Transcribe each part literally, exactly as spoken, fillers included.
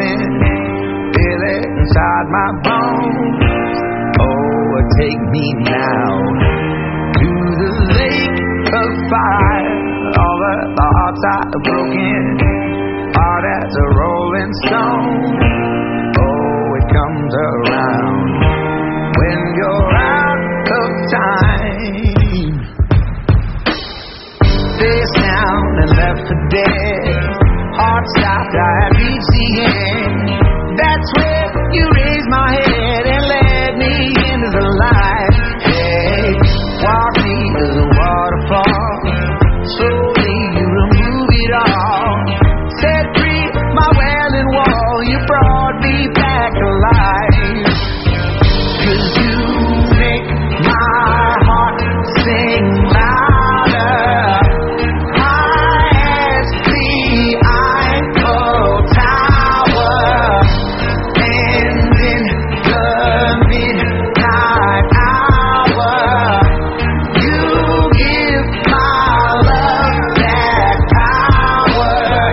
burning, feel it inside my bones. Oh, take me now to the lake of fire. All the thoughts are broken, hard as a rolling stone. Oh, it comes around when you're out of time. Face down and left for dead, heart stopped, I had reached the end. That's when you raised my head and led me into the light. Hey, walk me to the waterfall, slowly you remove it all. Set free my wailing wall, you brought me back alive. 'Cause you make my heart sing louder, high as the Eiffel Tower. And in the midnight hour, you give my love that power.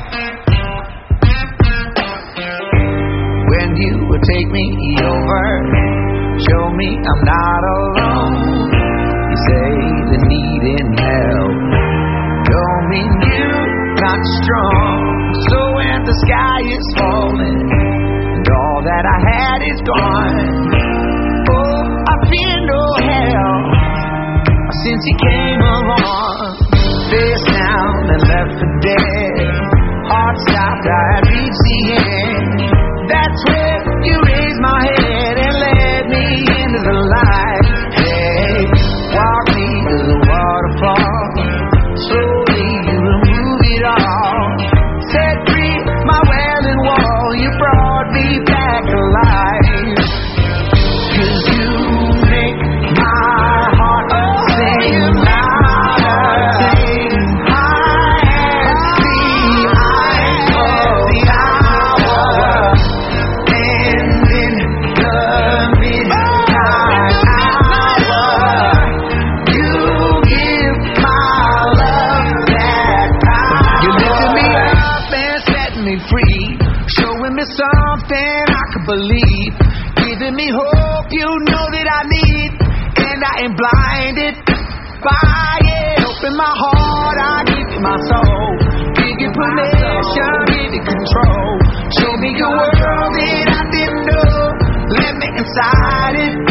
When you would take me over, show me I'm not alone. You say the need in hell don't mean you're not strong. So when the sky is falling and all that I had is gone, oh, I fear no hell since you came along. Face down and left for dead, heart stopped, I had reached the end. That's when you raised my head and led me into the light. Hey, walk me to the waterfall, slowly you remove it all. Set free my wailing wall, you brought me back alive. 'Cause you make my heart sing louder, high as the Eiffel Tower. And in the midnight hour, you give my love that power. You lifted me up and setting me free, showing me something I could believe, giving me hope you know that I need. And I ain't blinded by it. Open my heart, I give you my soul. Give you permission, give you control. Show me your world that I didn't know. Let me inside it.